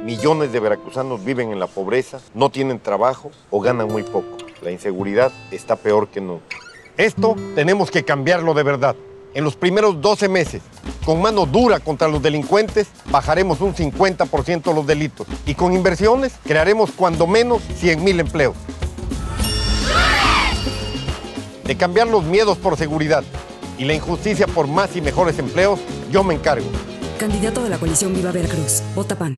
Millones de veracruzanos viven en la pobreza, no tienen trabajo o ganan muy poco. La inseguridad está peor que nunca. Esto tenemos que cambiarlo de verdad. En los primeros 12 meses, con mano dura contra los delincuentes, bajaremos un 50% los delitos. Y con inversiones, crearemos cuando menos 100,000 empleos. De cambiar los miedos por seguridad y la injusticia por más y mejores empleos, yo me encargo. Candidato de la coalición Viva Veracruz. Vota PAN.